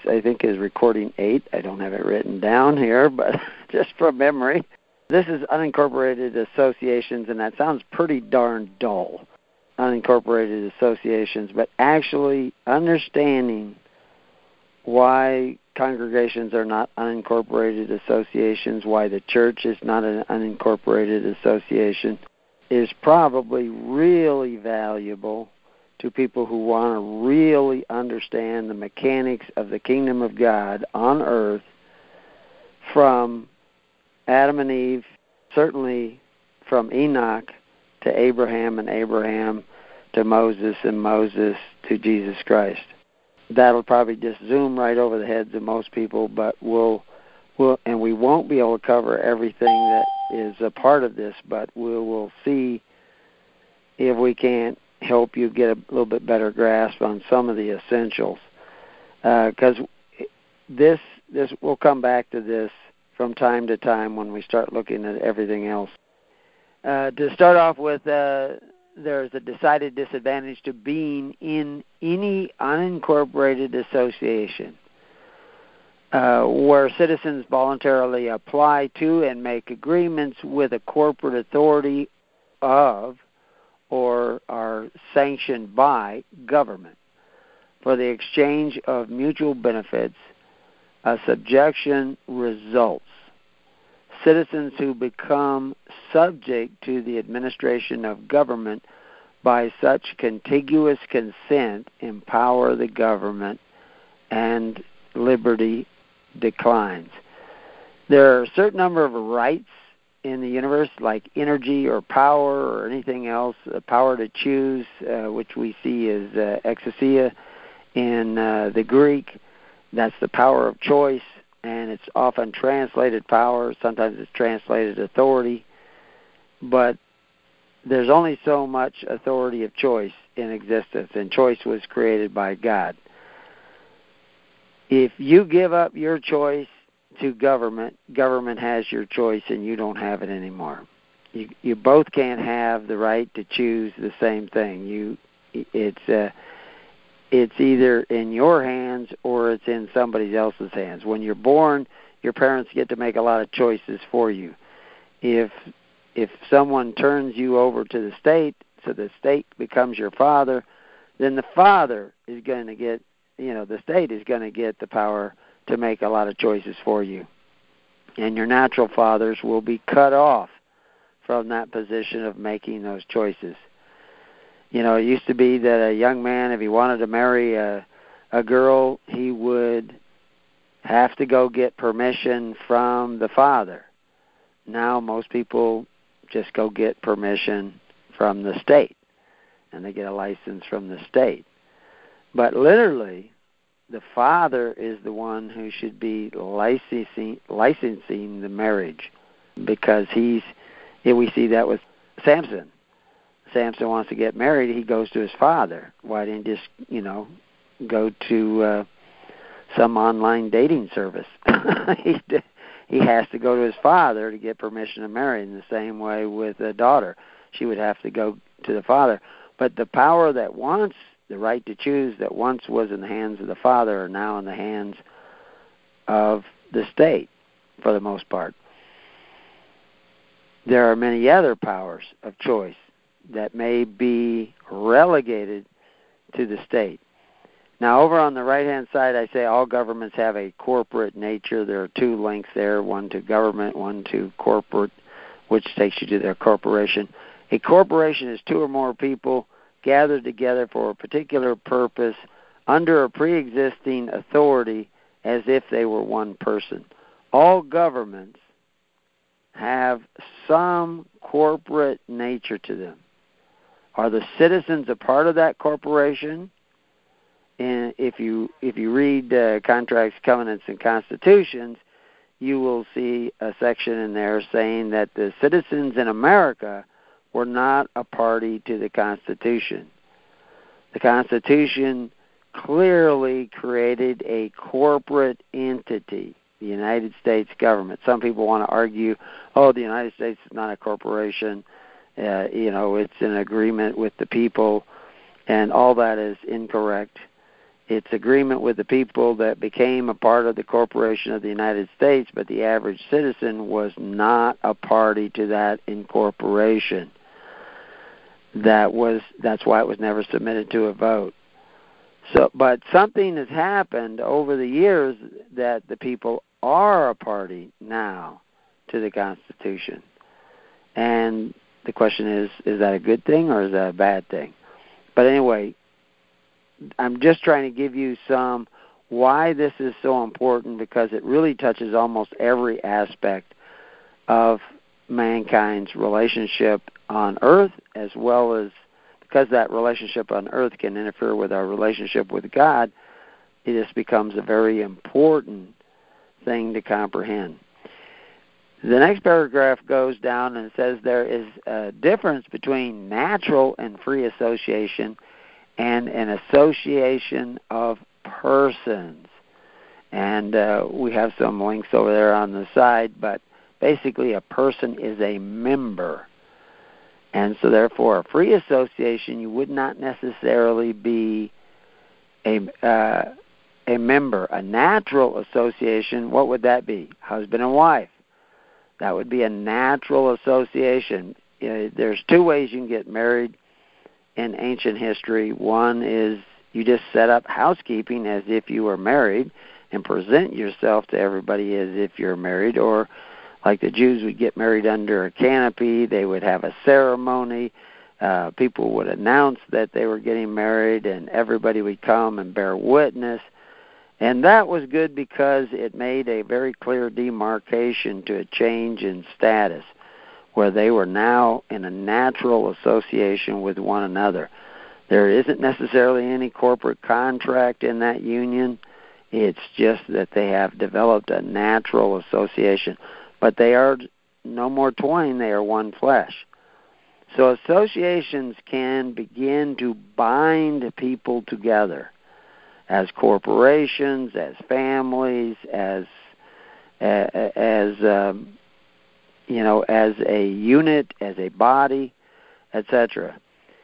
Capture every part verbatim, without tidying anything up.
I think, is recording eight. I don't have it written down here, but just from memory. This is unincorporated associations, and that sounds pretty darn dull, unincorporated associations, but actually understanding why congregations are not unincorporated associations, why the church is not an unincorporated association, is probably really valuable to people who want to really understand the mechanics of the kingdom of God on earth from Adam and Eve, certainly from Enoch to Abraham and Abraham to Moses and Moses to Jesus Christ. That'll probably just zoom right over the heads of most people, but we'll, we'll and we won't be able to cover everything that is a part of this, but we will see if we can't help you get a little bit better grasp on some of the essentials. Because uh, this, this, we'll come back to this from time to time when we start looking at everything else. Uh, to start off with, uh, there's a decided disadvantage to being in any unincorporated association uh, where citizens voluntarily apply to and make agreements with a corporate authority of or are sanctioned by government for the exchange of mutual benefits. A subjection results. Citizens who become subject to the administration of government by such contiguous consent empower the government and liberty declines. There are a certain number of rights in the universe, like energy or power or anything else, the power to choose, uh, which we see as uh, exousia in uh, the Greek. That's the power of choice, and it's often translated power. Sometimes it's translated authority. But there's only so much authority of choice in existence, and choice was created by God. If you give up your choice to government, government has your choice, and you don't have it anymore. You, you both can't have the right to choose the same thing. You, it's uh, it's either in your hands or it's in somebody else's hands. When you're born, your parents get to make a lot of choices for you. If if someone turns you over to the state, so the state becomes your father, then the father is going to get, you know, the state is going to get the power to make a lot of choices for you. And your natural fathers will be cut off from that position of making those choices. You know, it used to be that a young man, if he wanted to marry a, a girl, he would have to go get permission from the father. Now most people just go get permission from the state, and they get a license from the state. But literally, the father is the one who should be licensing, licensing the marriage, because he's, yeah, we see that with Samson. Samson wants to get married, he goes to his father. Why didn't he just, you know, go to uh, some online dating service? he, he has to go to his father to get permission to marry. In the same way with a daughter, she would have to go to the father. But the power that once, the right to choose that once was in the hands of the father, are now in the hands of the state, for the most part. There are many other powers of choice that may be relegated to the state. Now, over on the right-hand side, I say all governments have a corporate nature. There are two links there, one to government, one to corporate, which takes you to their corporation. A corporation is two or more people gathered together for a particular purpose under a pre-existing authority as if they were one person. All governments have some corporate nature to them. Are the citizens a part of that corporation? And if you if you read uh, contracts, covenants, and constitutions, you will see a section in there saying that the citizens in America were not a party to the Constitution. The Constitution clearly created a corporate entity, the United States government. Some people want to argue, oh, the United States is not a corporation. Uh, you know, it's an agreement with the people, and all that is incorrect. its agreement with the people that became a part of the corporation of the United States, but the average citizen was not a party to that incorporation. That was that's why it was never submitted to a vote. So, but something has happened over the years that the people are a party now to the Constitution. And the question is, is that a good thing or is that a bad thing? But anyway, I'm just trying to give you some why this is so important, because it really touches almost every aspect of mankind's relationship on earth, as well as because that relationship on earth can interfere with our relationship with God, it just becomes a very important thing to comprehend. The next paragraph goes down and says there is a difference between natural and free association and an association of persons. And uh, we have some links over there on the side, but basically a person is a member. And so therefore, a free association, you would not necessarily be a uh, a member. A natural association, what would that be? Husband and wife. That would be a natural association. You know, there's two ways you can get married in ancient history. One is you just set up housekeeping as if you were married and present yourself to everybody as if you're married, or like the Jews would get married under a canopy. They would have a ceremony. Uh, people would announce that they were getting married, and everybody would come and bear witness. And that was good because it made a very clear demarcation to a change in status, where they were now in a natural association with one another. There isn't necessarily any corporate contract in that union. It's just that they have developed a natural association. But they are no more twain, they are one flesh. So associations can begin to bind people together as corporations, as families, as as um, you know, as a unit, as a body, et cetera.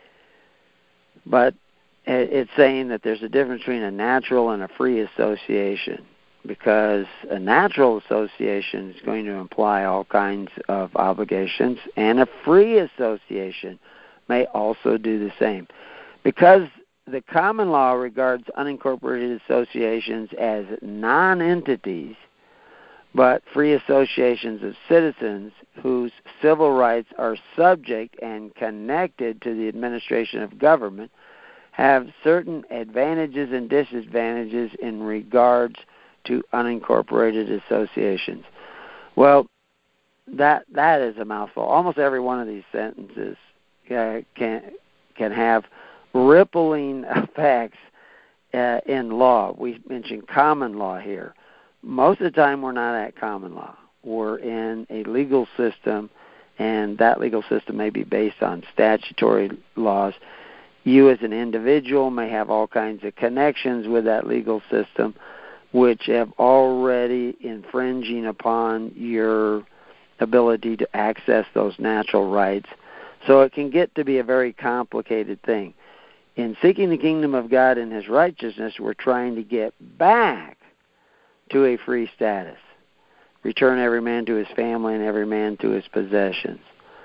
But it's saying that there's a difference between a natural and a free association, because a natural association is going to imply all kinds of obligations, and a free association may also do the same. Because the common law regards unincorporated associations as non-entities, but free associations of citizens whose civil rights are subject and connected to the administration of government have certain advantages and disadvantages in regards to unincorporated associations. Well, that that is a mouthful. Almost every one of these sentences uh, can can have rippling effects uh, in law. We mentioned common law here. Most of the time we're not at common law. We're in a legal system, and that legal system may be based on statutory laws. You as an individual may have all kinds of connections with that legal system, which have already infringing upon your ability to access those natural rights. So it can get to be a very complicated thing. In seeking the kingdom of God and His righteousness, we're trying to get back to a free status. Return every man to his family and every man to his possessions.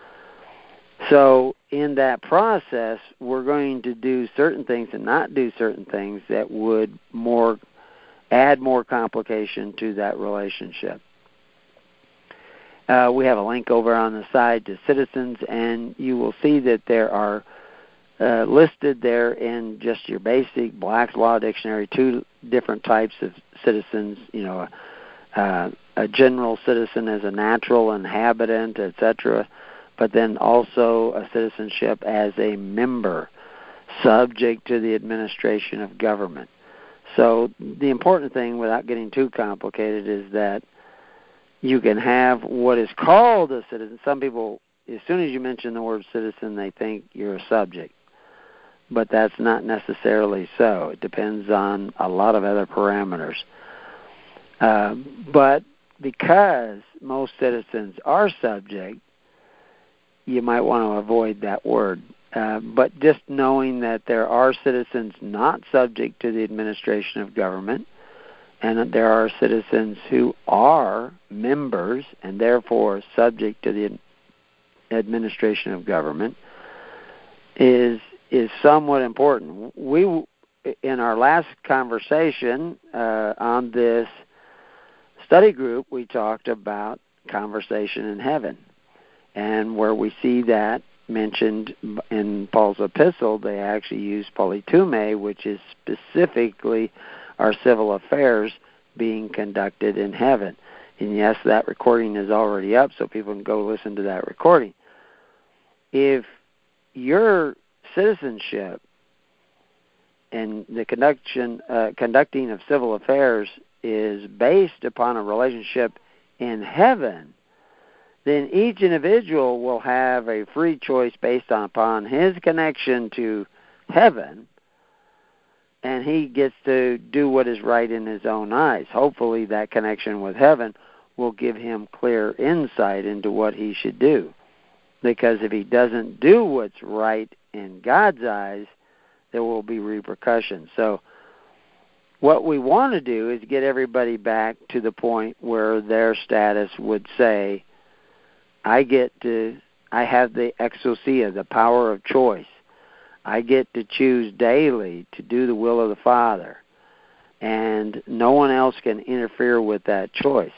So in that process, we're going to do certain things and not do certain things that would more add more complication to that relationship. Uh, we have a link over on the side to citizens, and you will see that there are uh, listed there in just your basic Black's Law Dictionary two different types of citizens, you know, uh, a general citizen as a natural inhabitant, et cetera, but then also a citizenship as a member, subject to the administration of government. So the important thing, without getting too complicated, is that you can have what is called a citizen. Some people, as soon as you mention the word citizen, they think you're a subject. But that's not necessarily so. It depends on a lot of other parameters. Uh, but because most citizens are subject, you might want to avoid that word. Uh, Uh, but just knowing that there are citizens not subject to the administration of government, and that there are citizens who are members and therefore subject to the administration of government, is is somewhat important. We, in our last conversation uh, on this study group, we talked about conversation in heaven, and where we see that mentioned in Paul's epistle, they actually use politume, which is specifically our civil affairs being conducted in heaven. And yes, that recording is already up, so people can go listen to that recording. If your citizenship and the conduction, uh, conducting of civil affairs is based upon a relationship in heaven, then each individual will have a free choice based on, upon his connection to heaven, and he gets to do what is right in his own eyes. Hopefully that connection with heaven will give him clear insight into what he should do. Because if he doesn't do what's right in God's eyes, there will be repercussions. So what we want to do is get everybody back to the point where their status would say, I get to, I have the exousia, the power of choice. I get to choose daily to do the will of the Father, and no one else can interfere with that choice.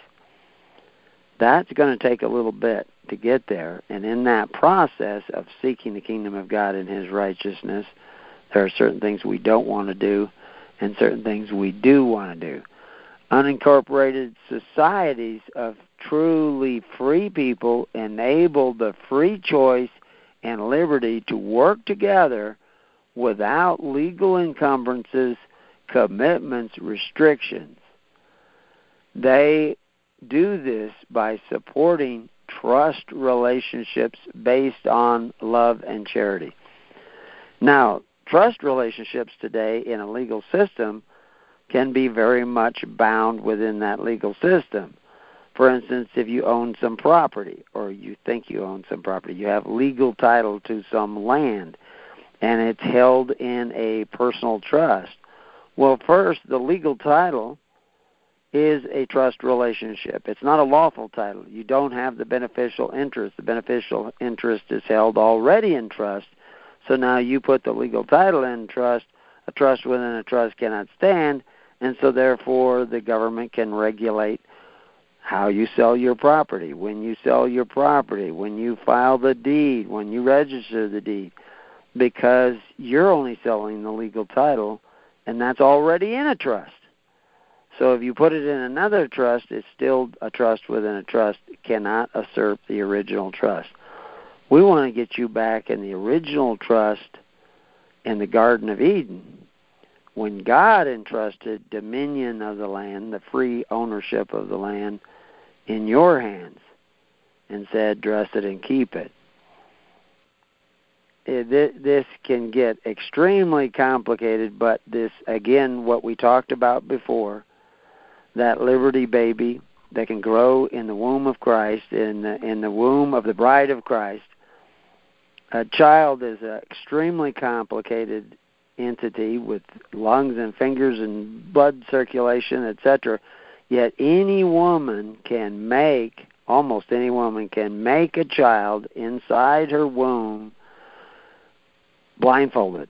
That's going to take a little bit to get there, and in that process of seeking the kingdom of God and His righteousness, there are certain things we don't want to do and certain things we do want to do. Unincorporated societies of truly free people enable the free choice and liberty to work together without legal encumbrances, commitments, restrictions. They do this by supporting trust relationships based on love and charity. Now, trust relationships today in a legal system can be very much bound within that legal system. For instance, if you own some property, or you think you own some property, you have legal title to some land, and it's held in a personal trust. Well, first, the legal title is a trust relationship. It's not a lawful title. You don't have the beneficial interest. The beneficial interest is held already in trust. So now you put the legal title in trust. A trust within a trust cannot stand, and so therefore the government can regulate how you sell your property, when you sell your property, when you file the deed, when you register the deed, because you're only selling the legal title, and that's already in a trust. So if you put it in another trust, it's still a trust within a trust. It cannot usurp the original trust. We want to get you back in the original trust in the Garden of Eden, when God entrusted dominion of the land, the free ownership of the land, in your hands, and said, dress it and keep it. This can get extremely complicated, but this, again, what we talked about before, that liberty baby that can grow in the womb of Christ, in the, in the womb of the bride of Christ. A child is an extremely complicated entity with lungs and fingers and blood circulation, et cetera. Yet any woman can make, almost any woman can make a child inside her womb blindfolded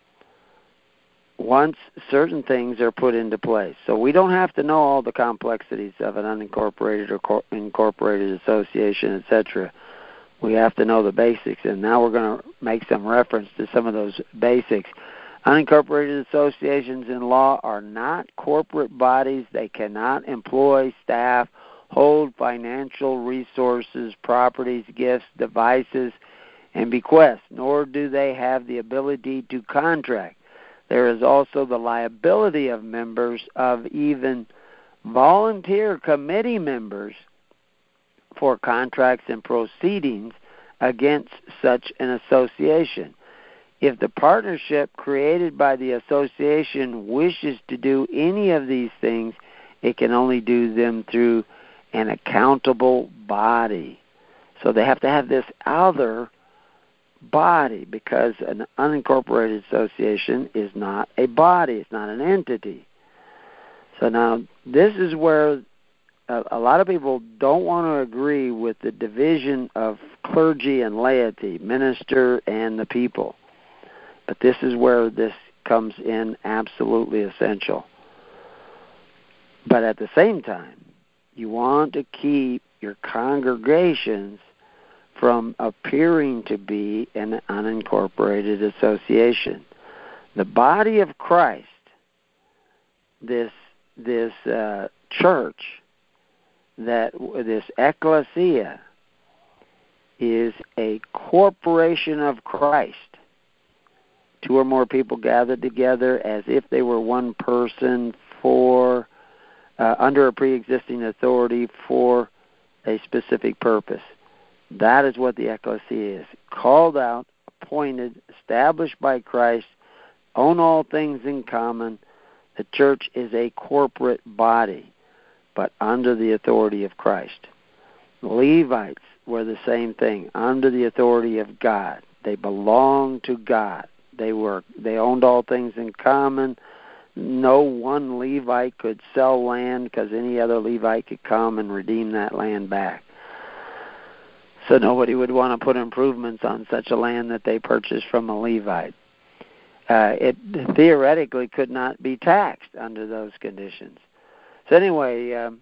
once certain things are put into place. So we don't have to know all the complexities of an unincorporated or cor- incorporated association, et cetera. We have to know the basics, and now we're going to make some reference to some of those basics. Unincorporated associations in law are not corporate bodies. They cannot employ staff, hold financial resources, properties, gifts, devices, and bequests, nor do they have the ability to contract. There is also the liability of members of even volunteer committee members for contracts and proceedings against such an association. If the partnership created by the association wishes to do any of these things, it can only do them through an accountable body. So they have to have this other body, because an unincorporated association is not a body. It's not an entity. So now this is where a, a lot of people don't want to agree with the division of clergy and laity, minister and the people. But this is where this comes in absolutely essential. But at the same time, you want to keep your congregations from appearing to be an unincorporated association. The body of Christ, this this uh, church, that this ecclesia, is a corporation of Christ. Two or more people gathered together as if they were one person for uh, under a pre-existing authority for a specific purpose. That is what the ecclesia is. Called out, appointed, established by Christ, own all things in common. The church is a corporate body, but under the authority of Christ. The Levites were the same thing, under the authority of God. They belonged to God. They were they owned all things in common. No one Levite could sell land because any other Levite could come and redeem that land back. So nobody would want to put improvements on such a land that they purchased from a Levite. Uh, it theoretically could not be taxed under those conditions. So anyway, um,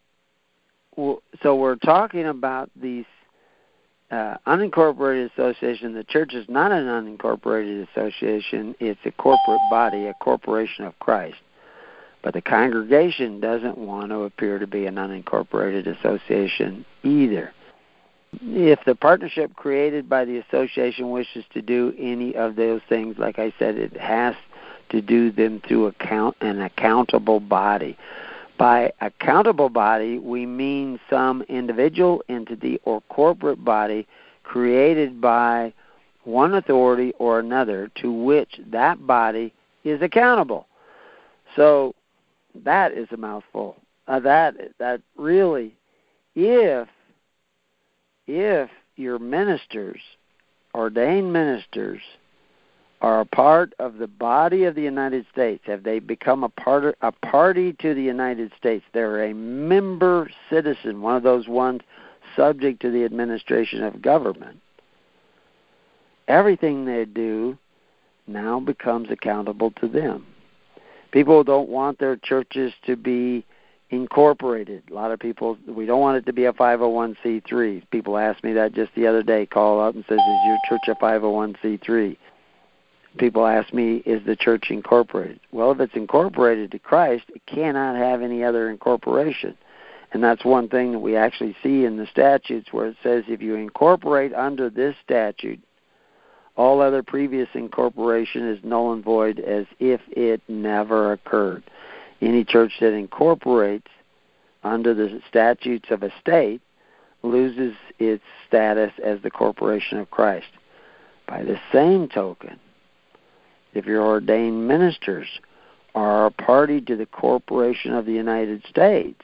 so we're talking about these uh, unincorporated association. The church is not an unincorporated association. It's a corporate body, a corporation of Christ. But the congregation doesn't want to appear to be an unincorporated association either. If the partnership created by the association wishes to do any of those things, like I said, it has to do them through account an accountable body. By accountable body, we mean some individual entity or corporate body created by one authority or another to which that body is accountable. So that is a mouthful. Uh, that that really, if if your ministers, ordained ministers, are a part of the body of the United States, have they become a part of, a party to the United States, they're a member citizen, one of those ones subject to the administration of government, everything they do now becomes accountable to them. People don't want their churches to be incorporated. A lot of people, we don't want it to be a five oh one c three. People asked me that just the other day, call up and says, is your church a five oh one c three? People ask me, is the church incorporated? Well, if it's incorporated to Christ, it cannot have any other incorporation. And that's one thing that we actually see in the statutes where it says if you incorporate under this statute, all other previous incorporation is null and void as if it never occurred. Any church that incorporates under the statutes of a state loses its status as the corporation of Christ. By the same token, if your ordained ministers are a party to the corporation of the United States,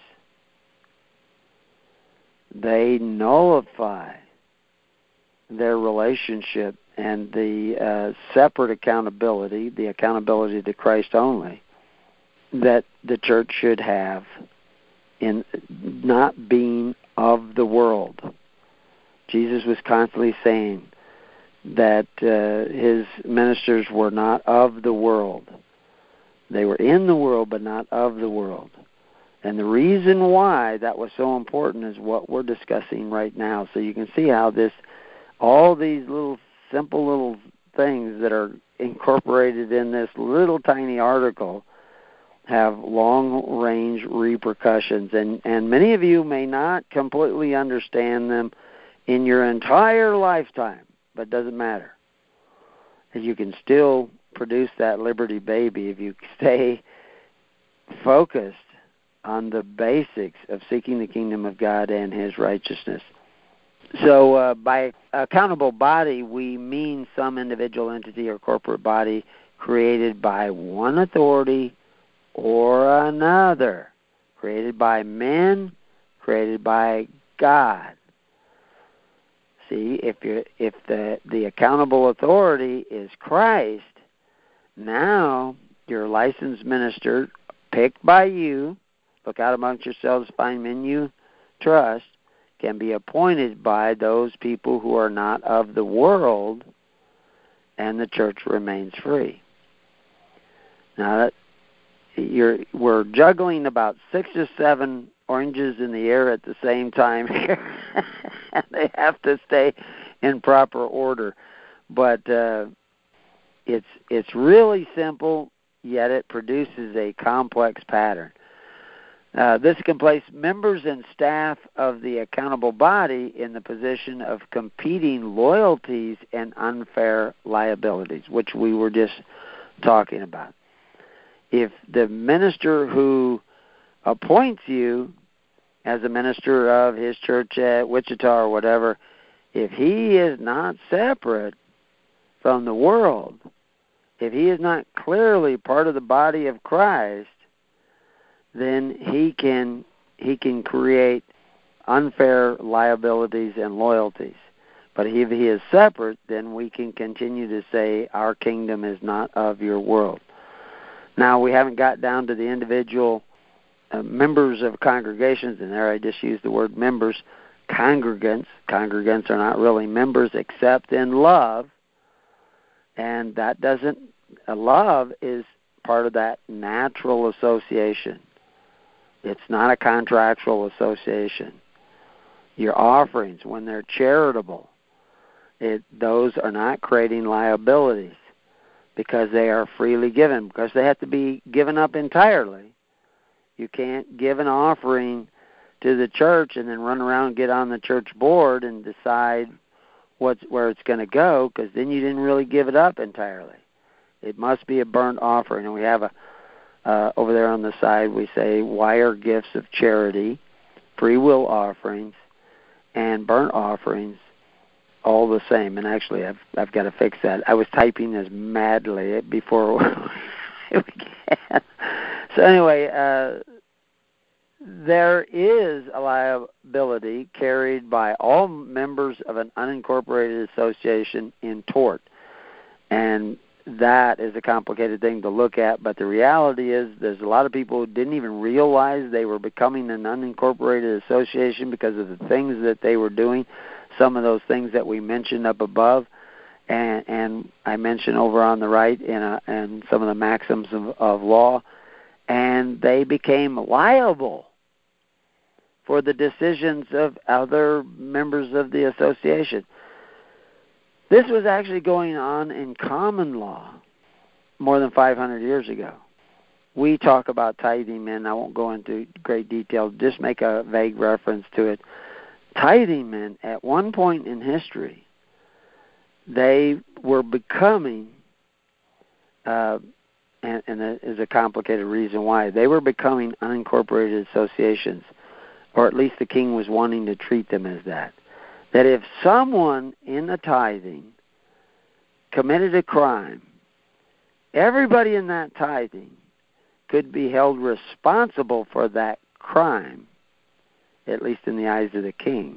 they nullify their relationship and the uh, separate accountability, the accountability to Christ only, that the church should have in not being of the world. Jesus was constantly saying that uh, his ministers were not of the world. They were in the world, but not of the world. And the reason why that was so important is what we're discussing right now. So you can see how this, all these little simple little things that are incorporated in this little tiny article have long-range repercussions. And, and many of you may not completely understand them in your entire lifetime, but it doesn't matter. You can still produce that Liberty baby if you stay focused on the basics of seeking the kingdom of God and his righteousness. So uh, by accountable body, we mean some individual entity or corporate body created by one authority or another, created by men, created by God. see, if you if the the accountable authority is Christ, now your licensed minister, picked by you, look out amongst yourselves, find men you trust, can be appointed by those people who are not of the world, and the church remains free. Now, that, you're, we're juggling about six or seven oranges in the air at the same time here. They have to stay in proper order. But uh, it's it's really simple, yet it produces a complex pattern. Uh, this can place members and staff of the accountable body in the position of competing loyalties and unfair liabilities, which we were just talking about. If the minister who appoints you as a minister of his church at Wichita or whatever, if he is not separate from the world, if he is not clearly part of the body of Christ, then he can he can create unfair liabilities and loyalties. But if he is separate, then we can continue to say our kingdom is not of your world. Now, we haven't got down to the individual uh, members of congregations, and there I just used the word members, congregants. Congregants are not really members except in love, and that doesn't, uh, love is part of that natural association. It's not a contractual association. Your offerings, when they're charitable, it, those are not creating liabilities because they are freely given, because they have to be given up entirely. You can't give an offering to the church and then run around and get on the church board and decide what's, where it's going to go, because then you didn't really give it up entirely. It must be a burnt offering, and we have a Uh, over there on the side, we say wire gifts of charity, free will offerings, and burnt offerings, all the same. And actually, I've I've got to fix that. I was typing this madly before we began. So anyway, uh, there is a liability carried by all members of an unincorporated association in tort, and that is a complicated thing to look at, but the reality is there's a lot of people who didn't even realize they were becoming an unincorporated association because of the things that they were doing, some of those things that we mentioned up above, and, and I mentioned over on the right in, a, in some of the maxims of, of law, and they became liable for the decisions of other members of the association. This was actually going on in common law more than five hundred years ago. We talk about tithing men. I won't go into great detail, just make a vague reference to it. Tithing men, at one point in history, they were becoming, uh, and, and that is a complicated reason why, they were becoming unincorporated associations, or at least the king was wanting to treat them as that. That if someone in the tithing committed a crime, everybody in that tithing could be held responsible for that crime, at least in the eyes of the king.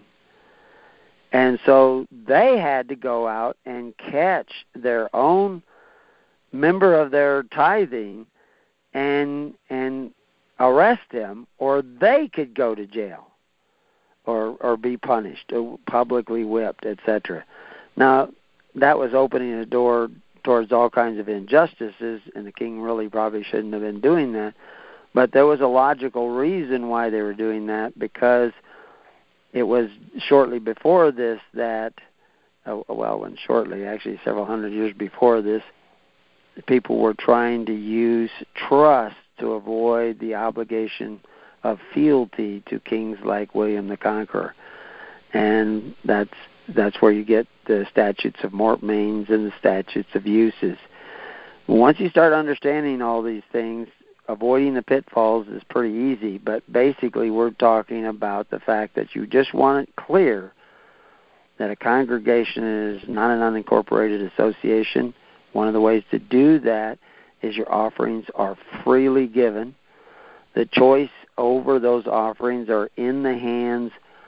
And so they had to go out and catch their own member of their tithing and and arrest him, or they could go to jail. Or, or be punished, or publicly whipped, et cetera. Now, that was opening a door towards all kinds of injustices, and the king really probably shouldn't have been doing that. But there was a logical reason why they were doing that, because it was shortly before this that, oh, well, when shortly, actually several hundred years before this, people were trying to use trust to avoid the obligation of fealty to kings like William the Conqueror. And that's that's where you get the statutes of mortmains and the statutes of uses. Once you start understanding all these things, avoiding the pitfalls is pretty easy, but basically we're talking about the fact that you just want it clear that a congregation is not an unincorporated association. One of the ways to do that is your offerings are freely given. The choice over those offerings are in the hands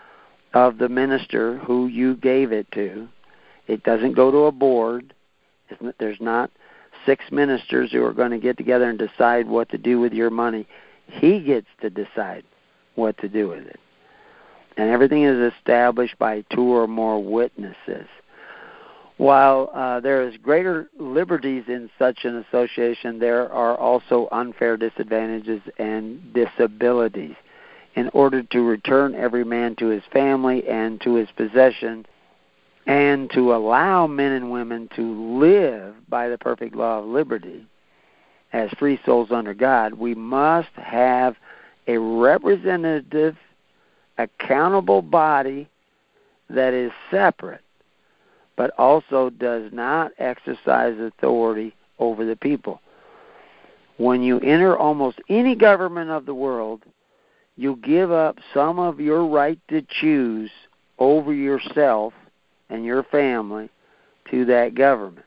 of the minister who you gave it to. It doesn't go to a board. There's not six ministers who are going to get together and decide what to do with your money. He gets to decide what to do with it. And everything is established by two or more witnesses. While uh, there is greater liberties in such an association, there are also unfair disadvantages and disabilities. In order to return every man to his family and to his possession, and to allow men and women to live by the perfect law of liberty as free souls under God, we must have a representative, accountable body that is separate, but also does not exercise authority over the people. When you enter almost any government of the world, you give up some of your right to choose over yourself and your family to that government.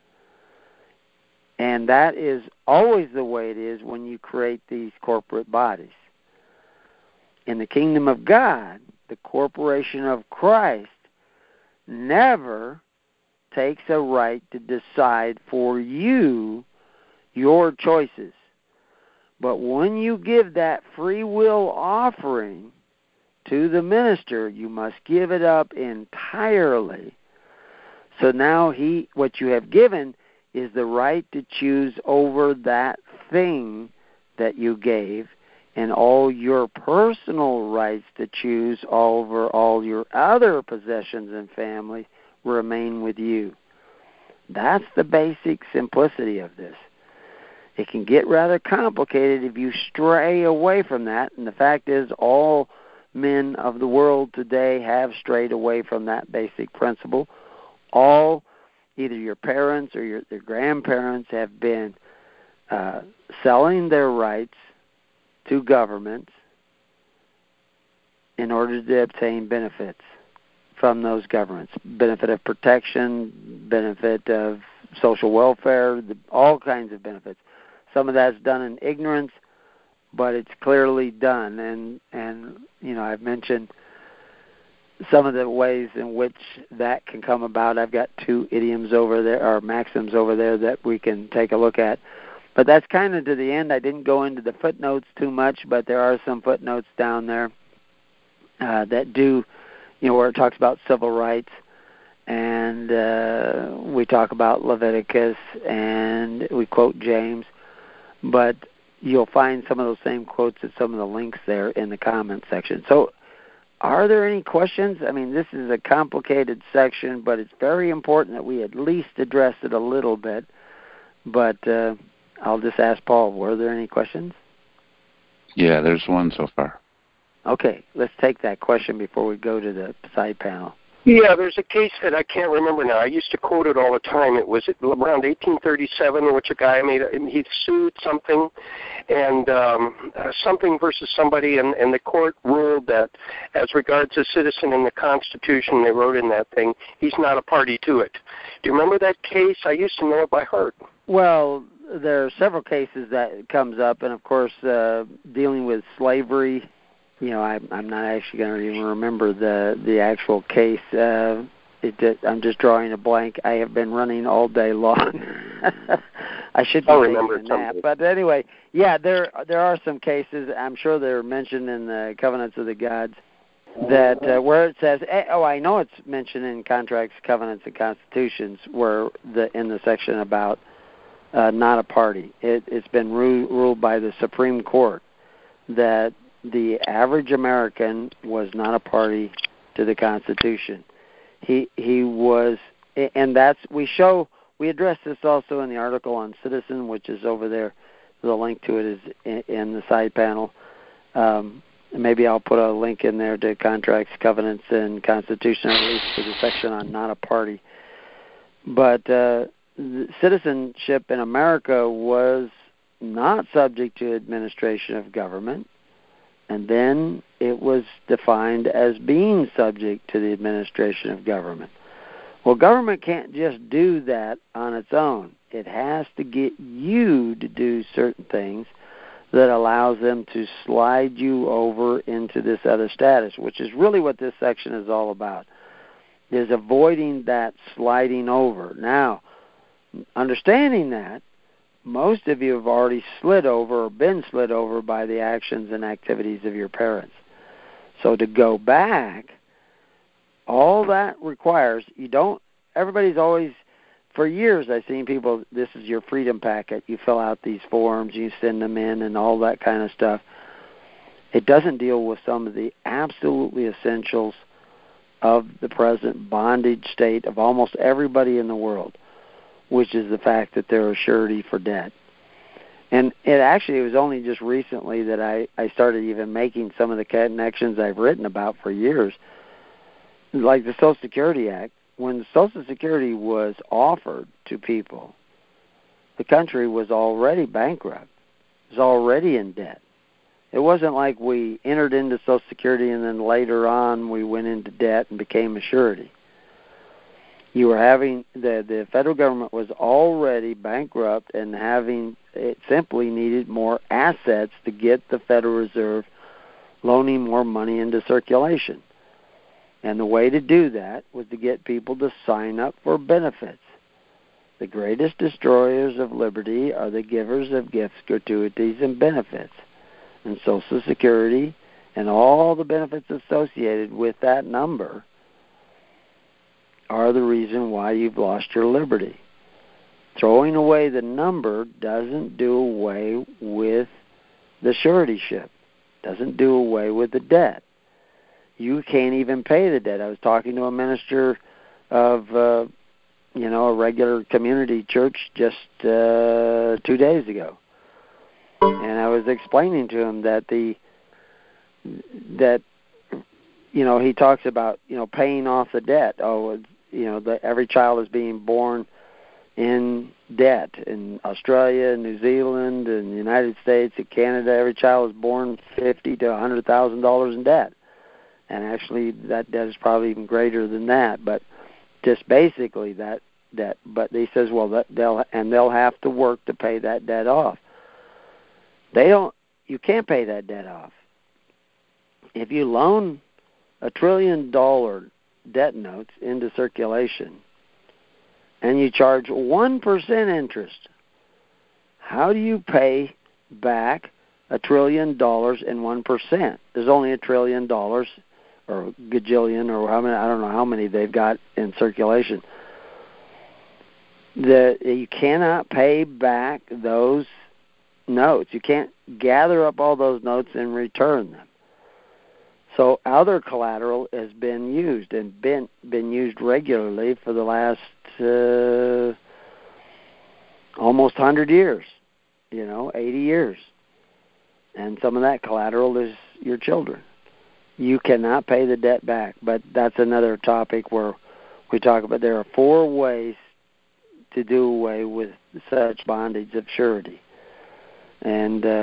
And that is always the way it is when you create these corporate bodies. In the kingdom of God, the corporation of Christ never takes a right to decide for you your choices. But when you give that free will offering to the minister, you must give it up entirely. So now he, what you have given is the right to choose over that thing that you gave, and all your personal rights to choose over all your other possessions and family remain with you. That's the basic simplicity of this. It can get rather complicated if you stray away from that, and the fact is all men of the world today have strayed away from that basic principle. All, either your parents or your, your grandparents have been uh, selling their rights to governments in order to obtain benefits from those governments. Benefit of protection, benefit of social welfare, all kinds of benefits. Some of that's done in ignorance, but it's clearly done. And, and you know, I've mentioned some of the ways in which that can come about. I've got two idioms over there, or maxims over there, that we can take a look at. But that's kind of to the end. I didn't go into the footnotes too much, but there are some footnotes down there uh, that do, you know, where it talks about civil rights. And uh, we talk about Leviticus, and we quote James. But you'll find some of those same quotes and some of the links there in the comment section. So are there any questions? I mean, this is a complicated section, but it's very important that we at least address it a little bit. But uh, I'll just ask Paul, were there any questions? Yeah, there's one so far. Okay, let's take that question before we go to the side panel. Yeah, there's a case that I can't remember now. I used to quote it all the time. It was around eighteen thirty-seven, in which a guy made a, he sued something, and um, uh, something versus somebody, and, and the court ruled that, as regards a citizen in the Constitution, they wrote in that thing, he's not a party to it. Do you remember that case? I used to know it by heart. Well, there are several cases that comes up, and of course, uh, dealing with slavery. You know, I, I'm not actually going to even remember the the actual case. Uh, it did, I'm just drawing a blank. I have been running all day long. I should be remember taking a nap. But anyway, yeah, there there are some cases. I'm sure they're mentioned in the Covenants of the Gods that uh, where it says, oh, I know it's mentioned in Contracts, Covenants, and Constitutions, where the in the section about uh, not a party. It, it's been ru- ruled by the Supreme Court that the average American was not a party to the Constitution. He he was, and that's, we show, we address this also in the article on Citizen, which is over there. The link to it is in, in the side panel. Um, maybe I'll put a link in there to Contracts, Covenants, and Constitution, at least to the section on not a party. But uh, citizenship in America was not subject to administration of government. And then it was defined as being subject to the administration of government. Well, government can't just do that on its own. It has to get you to do certain things that allows them to slide you over into this other status, which is really what this section is all about, is avoiding that sliding over. Now, understanding that, most of you have already slid over or been slid over by the actions and activities of your parents. So to go back, all that requires, you don't, everybody's always, for years I've seen people, this is your freedom packet, you fill out these forms, you send them in and all that kind of stuff. It doesn't deal with some of the absolutely essentials of the present bondage state of almost everybody in the world, which is the fact that they're a surety for debt. And it actually it was only just recently that I, I started even making some of the connections I've written about for years, like the Social Security Act. When Social Security was offered to people, the country was already bankrupt. It was already in debt. It wasn't like we entered into Social Security and then later on we went into debt and became a surety. You were having, the, the federal government was already bankrupt and having, it simply needed more assets to get the Federal Reserve loaning more money into circulation. And the way to do that was to get people to sign up for benefits. The greatest destroyers of liberty are the givers of gifts, gratuities, and benefits. And Social Security and all the benefits associated with that number are the reason why you've lost your liberty. Throwing away the number doesn't do away with the suretyship, doesn't do away with the debt. You can't even pay the debt. I was talking to a minister of, uh, you know, a regular community church just uh, two days ago, and I was explaining to him that the that you know he talks about you know paying off the debt. Oh, you know, the, every child is being born in debt in Australia, New Zealand, and the United States, and Canada. Every child is born fifty to a hundred thousand dollars in debt. And actually, that debt is probably even greater than that. But just basically that debt. But he says, well, that they'll and they'll have to work to pay that debt off. They don't. You can't pay that debt off. If you loan a trillion dollar debt notes into circulation, and you charge one percent interest, how do you pay back a trillion dollars and one percent? There's only a trillion dollars. Or gajillion, or how many, I don't know how many they've got in circulation. The, you cannot pay back those notes. You can't gather up all those notes and return them. So other collateral has been used and been been used regularly for the last uh, almost one hundred years, you know, eighty years. And some of that collateral is your children. You cannot pay the debt back, but that's another topic where we talk about there are four ways to do away with such bondage of surety. And uh,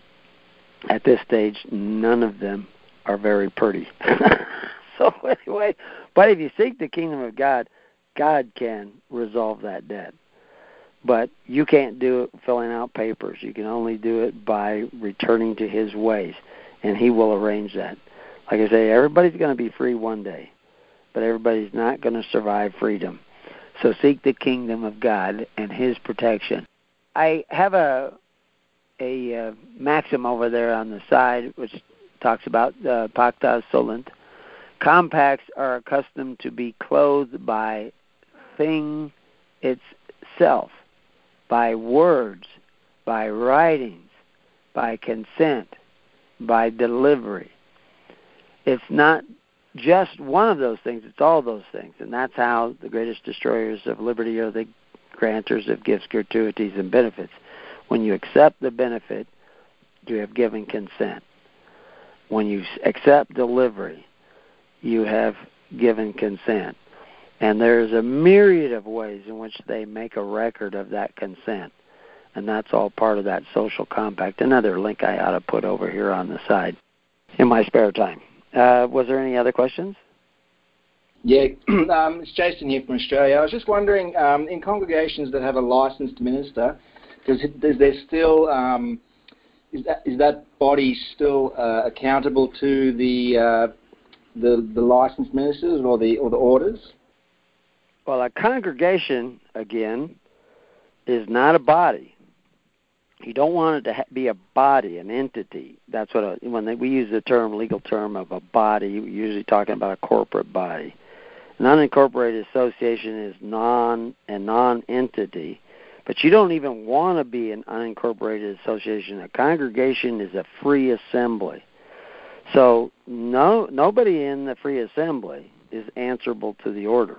at this stage, none of them are very pretty. So anyway, but if you seek the kingdom of God, God can resolve that debt. But you can't do it filling out papers. You can only do it by returning to his ways, and he will arrange that. Like I say, everybody's going to be free one day, but everybody's not going to survive freedom. So seek the kingdom of God and his protection. I have a a uh, maxim over there on the side which talks about uh, pacta sunt. Compacts are accustomed to be clothed by thing itself, by words, by writings, by consent, by delivery. It's not just one of those things, it's all those things. And that's how the greatest destroyers of liberty are the granters of gifts, gratuities, and benefits. When you accept the benefit, you have given consent. When you accept delivery, you have given consent. And there's a myriad of ways in which they make a record of that consent. And that's all part of that social compact. Another link I ought to put over here on the side in my spare time. Uh, was there any other questions? Yeah, um, it's Jason here from Australia. I was just wondering, um, in congregations that have a licensed minister, does, does there still um, is that is that body still uh, accountable to the uh, the the licensed ministers or the or the orders? Well, a congregation again is not a body. You don't want it to ha- be a body, an entity. That's what a, when they, we use the term, legal term of a body, we're usually talking about a corporate body. An unincorporated association is non a non-entity, but you don't even want to be an unincorporated association. A congregation is a free assembly. So no nobody in the free assembly is answerable to the order.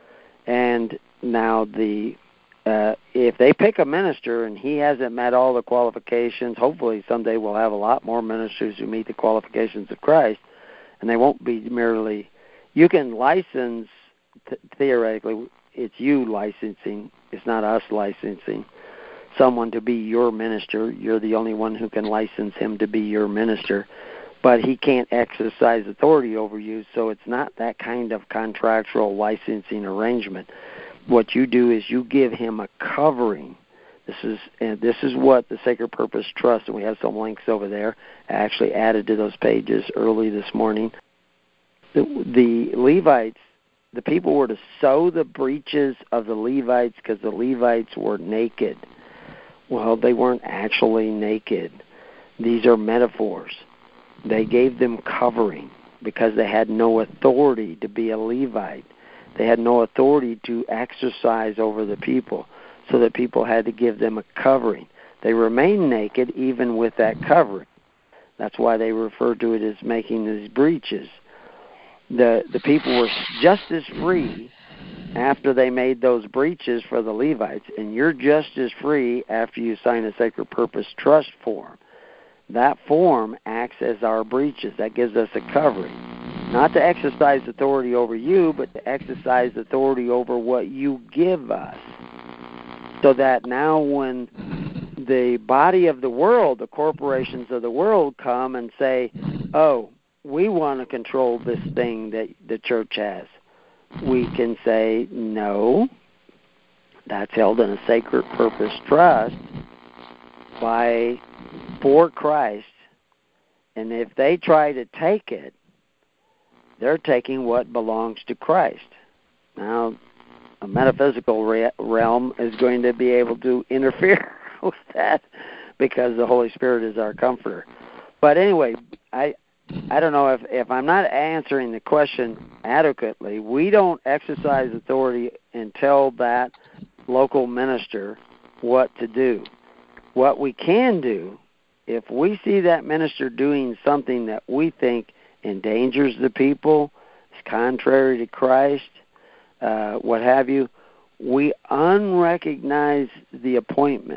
And now the uh, if they pick a minister and he hasn't met all the qualifications, hopefully someday we'll have a lot more ministers who meet the qualifications of Christ, and they won't be merely, you can license, th- theoretically, it's you licensing, it's not us licensing someone to be your minister. You're the only one who can license him to be your minister, but he can't exercise authority over you, so it's not that kind of contractual licensing arrangement. What you do is you give him a covering. This is and this is what the Sacred Purpose Trust, and we have some links over there. I actually added to those pages early this morning. The, the Levites, the people were to sew the breeches of the Levites because the Levites were naked. Well, they weren't actually naked. These are metaphors. They gave them covering because they had no authority to be a Levite. They had no authority to exercise over the people, so the people had to give them a covering. They remained naked even with that covering. That's why they refer to it as making these breeches. The the people were just as free after they made those breeches for the Levites, and you're just as free after you sign a Sacred Purpose Trust form. That form acts as our breeches. That gives us a covering. Not to exercise authority over you, but to exercise authority over what you give us. So that now when the body of the world, the corporations of the world come and say, oh, we want to control this thing that the church has, we can say, no, that's held in a Sacred Purpose Trust by for Christ, and if they try to take it, they're taking what belongs to Christ. Now, a metaphysical re- realm is going to be able to interfere with that because the Holy Spirit is our comforter. But anyway, I I don't know if, if I'm not answering the question adequately. We don't exercise authority and tell that local minister what to do. What we can do, if we see that minister doing something that we think endangers the people, is contrary to Christ, uh, what have you, we unrecognize the appointment,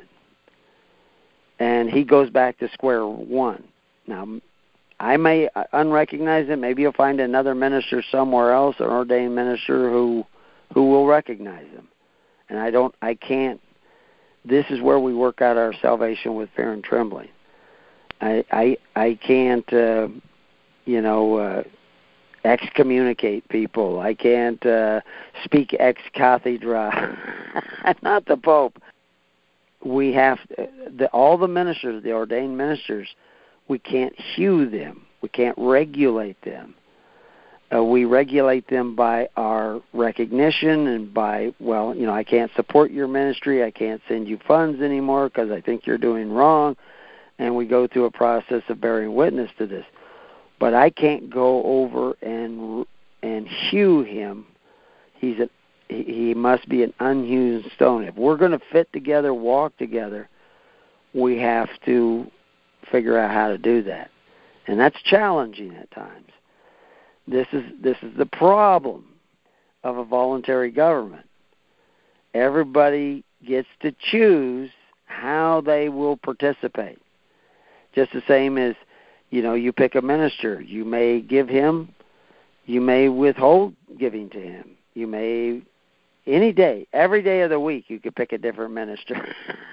and he goes back to square one. Now, I may unrecognize it. Maybe you'll find another minister somewhere else, an ordained minister who who will recognize him. And I don't, I can't. This is where we work out our salvation with fear and trembling. I I I can't, uh, you know, uh, excommunicate people. I can't uh, speak ex cathedra. Not the Pope. We have the, all the ministers, the ordained ministers. We can't hew them. We can't regulate them. Uh, we regulate them by our recognition and by, well, you know, I can't support your ministry. I can't send you funds anymore because I think you're doing wrong. And we go through a process of bearing witness to this. But I can't go over and and hew him. He's a, he must be an unhewn stone. If we're going to fit together, walk together, we have to figure out how to do that. And that's challenging at times. This is this is the problem of a voluntary government. Everybody gets to choose how they will participate. Just the same as, you know, you pick a minister. You may give him, you may withhold giving to him. You may, any day, every day of the week, you could pick a different minister.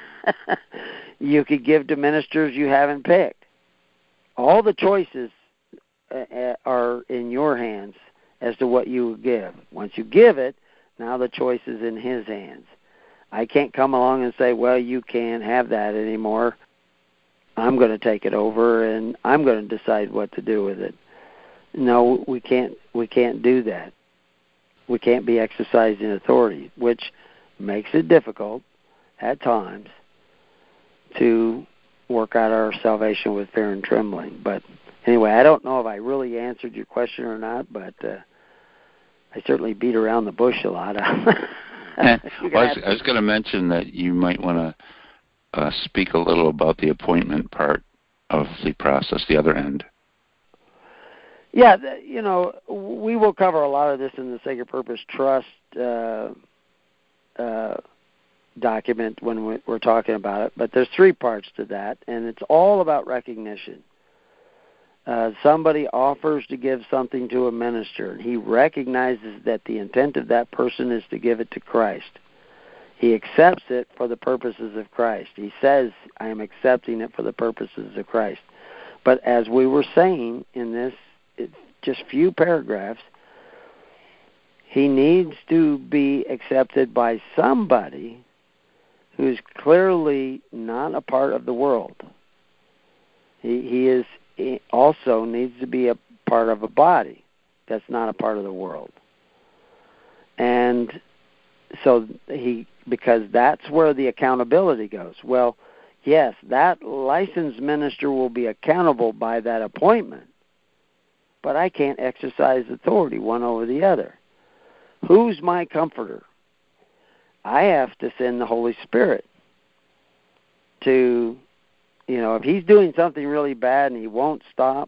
You could give to ministers you haven't picked. All the choices uh, are in your hands as to what you give. Once you give it, now the choice is in his hands. I can't come along and say, well, you can't have that anymore. I'm going to take it over and I'm going to decide what to do with it. No, we can't. We can't do that. We can't be exercising authority, which makes it difficult at times to work out our salvation with fear and trembling. But anyway, I don't know if I really answered your question or not, but uh, I certainly beat around the bush a lot. well, I was, I was going to mention that you might want to uh, speak a little about the appointment part of the process, the other end. Yeah, you know, we will cover a lot of this in the Sacred Purpose Trust uh, uh, document when we're talking about it, but there's three parts to that, and it's all about recognition. Uh, somebody offers to give something to a minister, and he recognizes that the intent of that person is to give it to Christ. He accepts it for the purposes of Christ. He says, I am accepting it for the purposes of Christ. But as we were saying in this just few paragraphs, he needs to be accepted by somebody who's clearly not a part of the world. He, he is he also needs to be a part of a body that's not a part of the world. And so he, because that's where the accountability goes. Well, yes, that licensed minister will be accountable by that appointment, but I can't exercise authority one over the other. Who's my comforter? I have to send the Holy Spirit to, you know, if he's doing something really bad and he won't stop,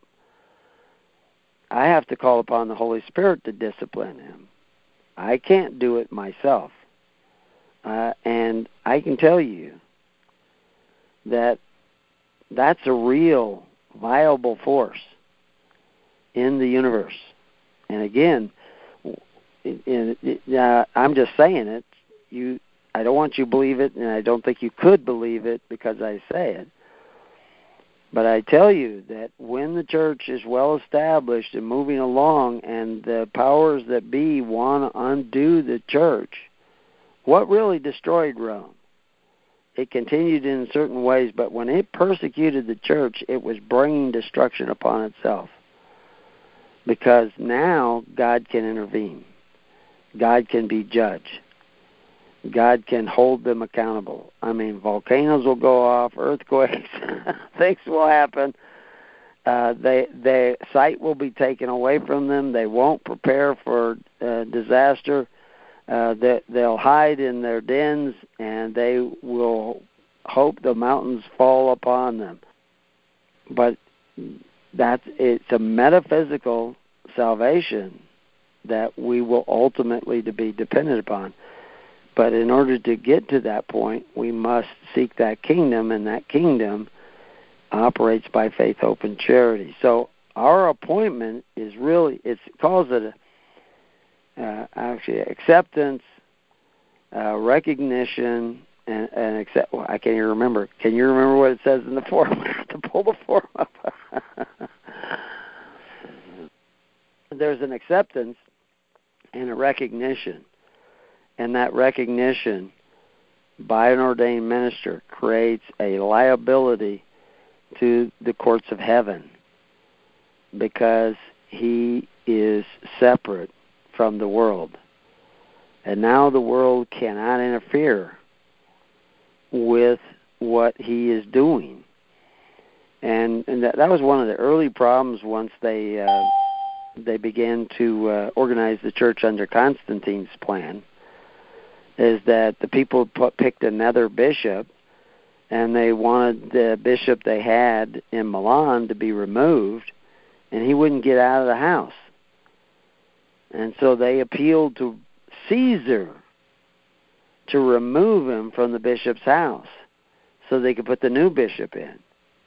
I have to call upon the Holy Spirit to discipline him. I can't do it myself. Uh, and I can tell you that that's a real viable force in the universe. And again, it, it, it, uh, I'm just saying it. You, I don't want you to believe it, and I don't think you could believe it because I say it. But I tell you that when the church is well established and moving along, and the powers that be want to undo the church, what really destroyed Rome? It continued in certain ways, but when it persecuted the church, it was bringing destruction upon itself. Because now God can intervene. God can be judge. God can hold them accountable. I mean, volcanoes will go off, earthquakes, things will happen. Uh, they, their sight will be taken away from them. They won't prepare for uh, disaster. Uh, they, they'll hide in their dens, and they will hope the mountains fall upon them. But that's, it's a metaphysical salvation that we will ultimately to be dependent upon. But in order to get to that point, we must seek that kingdom, and that kingdom operates by faith, hope, and charity. So our appointment is really, it calls it a, uh, actually acceptance, uh, recognition, and, and accept. Well, I can't even remember. Can you remember what it says in the form? I have to pull the form up. There's an acceptance and a recognition. And that recognition by an ordained minister creates a liability to the courts of heaven because he is separate from the world. And now the world cannot interfere with what he is doing. And, and that, that was one of the early problems once they, uh, they began to uh, organize the church under Constantine's plan, is that the people put, picked another bishop, and they wanted the bishop they had in Milan to be removed, and he wouldn't get out of the house. And so they appealed to Caesar to remove him from the bishop's house so they could put the new bishop in.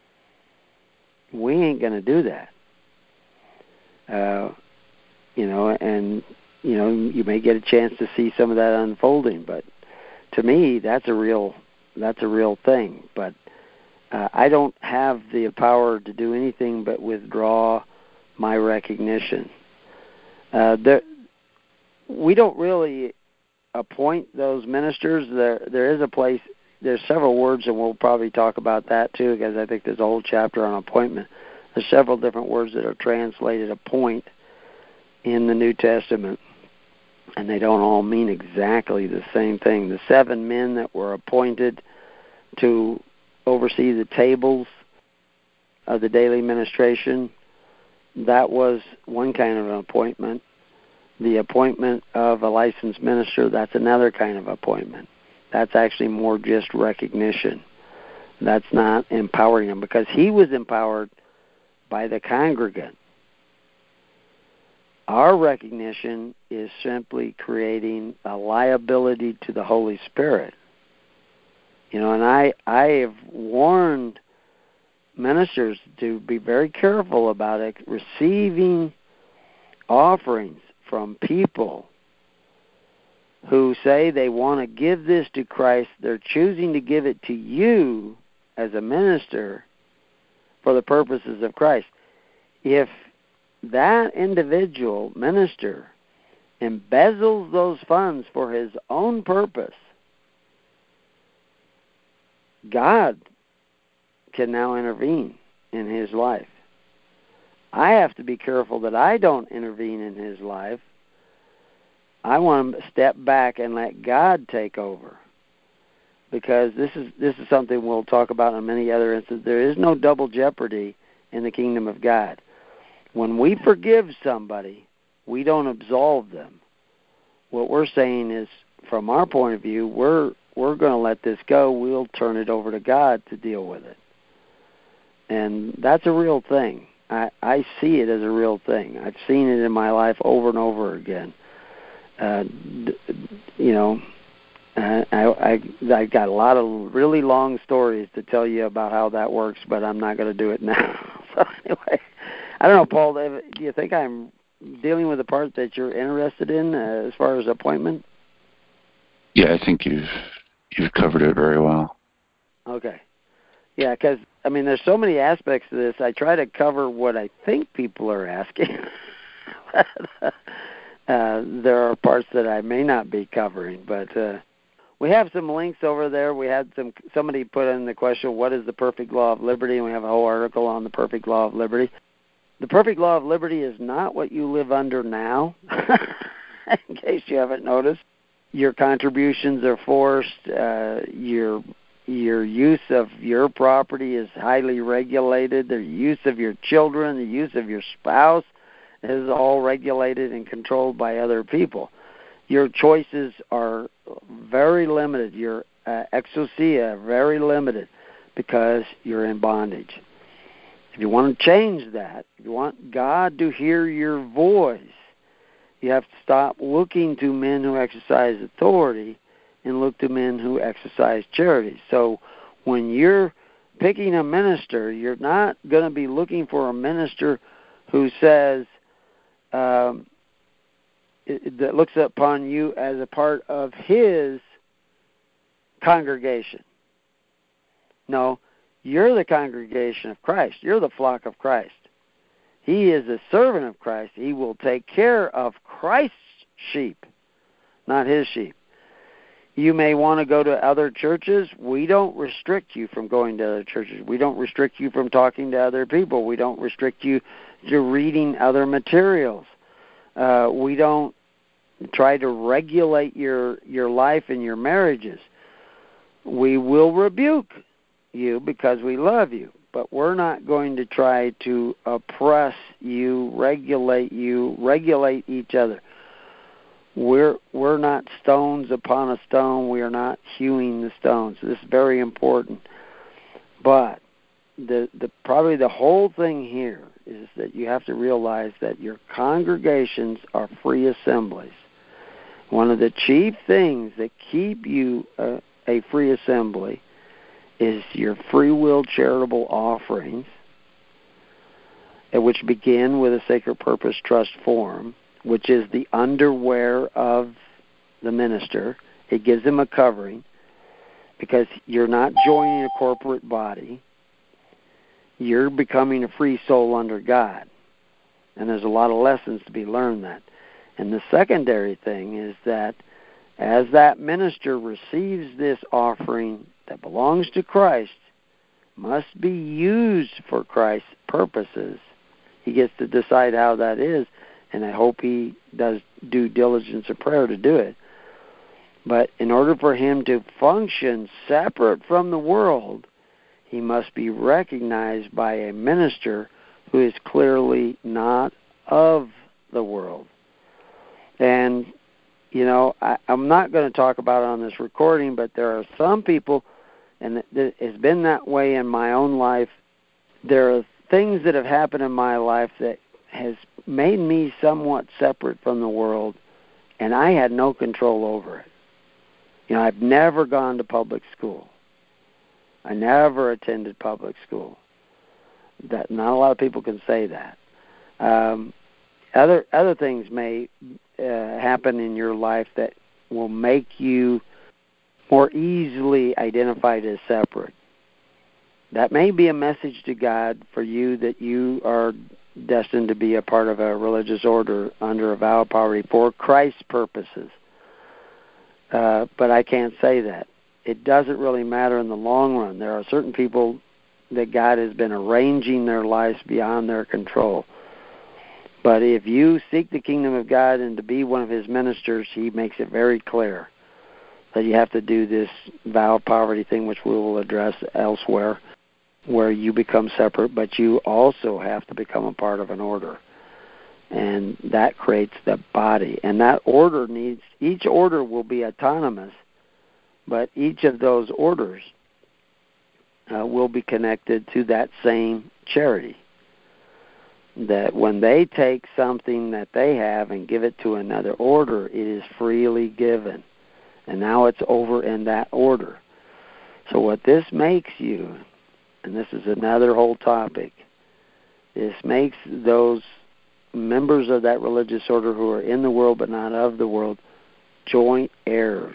We ain't going to do that. Uh, you know, and... You know, you may get a chance to see some of that unfolding, but to me, that's a real, that's a real thing. But uh, I don't have the power to do anything but withdraw my recognition. Uh, there, we don't really appoint those ministers. There, there is a place there's several words, and we'll probably talk about that too, because I think there's a whole chapter on appointment. There's several different words that are translated appoint in the New Testament, and they don't all mean exactly the same thing. The seven men that were appointed to oversee the tables of the daily ministration, that was one kind of an appointment. The appointment of a licensed minister, that's another kind of appointment. That's actually more just recognition. That's not empowering him, because he was empowered by the congregant. Our recognition is simply creating a liability to the Holy Spirit. You know, and I, I have warned ministers to be very careful about it, receiving offerings from people who say they want to give this to Christ. They're choosing to give it to you as a minister for the purposes of Christ. If that individual minister embezzles those funds for his own purpose, God can now intervene in his life. I have to be careful that I don't intervene in his life. I want to step back and let God take over, because this is this is something we'll talk about in many other instances. There is no double jeopardy in the kingdom of God. When we forgive somebody, we don't absolve them. What we're saying is, from our point of view, we're we're going to let this go. We'll turn it over to God to deal with it. And that's a real thing. I, I see it as a real thing. I've seen it in my life over and over again. Uh, you know, I, I, I got a lot of really long stories to tell you about how that works, but I'm not going to do it now. So anyway, I don't know, Paul, do you think I'm dealing with the part that you're interested in uh, as far as appointment? Yeah, I think you've you've covered it very well. Okay. Yeah, because, I mean, there's so many aspects to this. I try to cover what I think people are asking. uh, there are parts that I may not be covering, but uh, we have some links over there. We had some somebody put in the question, what is the perfect law of liberty? And we have a whole article on the perfect law of liberty. The perfect law of liberty is not what you live under now, in case you haven't noticed. Your contributions are forced. Uh, your your use of your property is highly regulated. The use of your children, the use of your spouse is all regulated and controlled by other people. Your choices are very limited. Your uh, exousia, very limited, because you're in bondage. If you want to change that, if you want God to hear your voice, you have to stop looking to men who exercise authority and look to men who exercise charity. So when you're picking a minister, you're not going to be looking for a minister who says, um, that looks upon you as a part of his congregation. No, you're the congregation of Christ. You're the flock of Christ. He is a servant of Christ. He will take care of Christ's sheep, not his sheep. You may want to go to other churches. We don't restrict you from going to other churches. We don't restrict you from talking to other people. We don't restrict you to reading other materials. Uh, we don't try to regulate your, your life and your marriages. We will rebuke you because we love you, but we're not going to try to oppress you, regulate you, regulate each other. We're we're not stones upon a stone. We are not hewing the stones. This is very important. But the the probably the whole thing here is that you have to realize that your congregations are free assemblies. One of the chief things that keep you a, a free assembly is your free will charitable offerings, which begin with a Sacred Purpose Trust form, which is the underwear of the minister. It gives him a covering, because you're not joining a corporate body. You're becoming a free soul under God. And there's a lot of lessons to be learned that. And the secondary thing is that as that minister receives this offering that belongs to Christ must be used for Christ's purposes. He gets to decide how that is, and I hope he does due diligence of prayer to do it. But in order for him to function separate from the world, he must be recognized by a minister who is clearly not of the world. And, you know, I, I'm not going to talk about it on this recording, but there are some people, and it, it's been that way in my own life, there are things that have happened in my life that has made me somewhat separate from the world, and I had no control over it. You know, I've never gone to public school. I never attended public school. That not a lot of people can say that. Um, other other things may uh, happen in your life that will make you more easily identified as separate. That may be a message to God for you that you are destined to be a part of a religious order under a vow of poverty for Christ's purposes. Uh, but I can't say that. It doesn't really matter in the long run. There are certain people that God has been arranging their lives beyond their control. But if you seek the kingdom of God and to be one of his ministers, he makes it very clear that you have to do this vow of poverty thing, which we will address elsewhere, where you become separate, but you also have to become a part of an order. And that creates the body. And that order needs, each order will be autonomous, but each of those orders uh, will be connected to that same charity. That when they take something that they have and give it to another order, it is freely given. And now it's over in that order. So what this makes you, and this is another whole topic, this makes those members of that religious order who are in the world but not of the world joint heirs.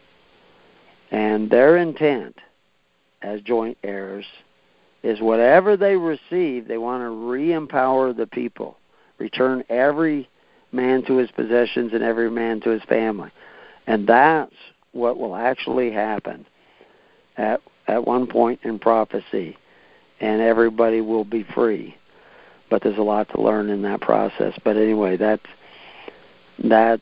And their intent as joint heirs is whatever they receive, they want to re-empower the people, return every man to his possessions and every man to his family. And that's what will actually happen at at one point in prophecy, and everybody will be free. But there's a lot to learn in that process. But anyway, that's that's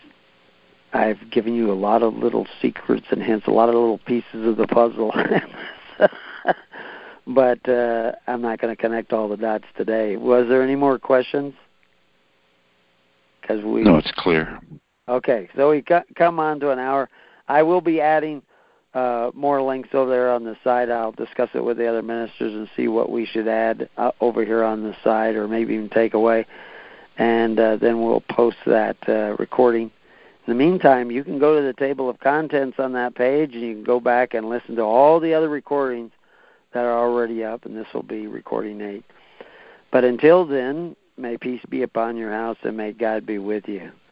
I've given you a lot of little secrets and hints, a lot of little pieces of the puzzle. But uh, I'm not going to connect all the dots today. Was there any more questions? Cause we no, it's clear. Okay, so we come on to an hour. I will be adding uh, more links over there on the side. I'll discuss it with the other ministers and see what we should add uh, over here on the side, or maybe even take away. And uh, then we'll post that uh, recording. In the meantime, you can go to the table of contents on that page, and you can go back and listen to all the other recordings that are already up, and this will be recording eight. But until then, may peace be upon your house, and may God be with you.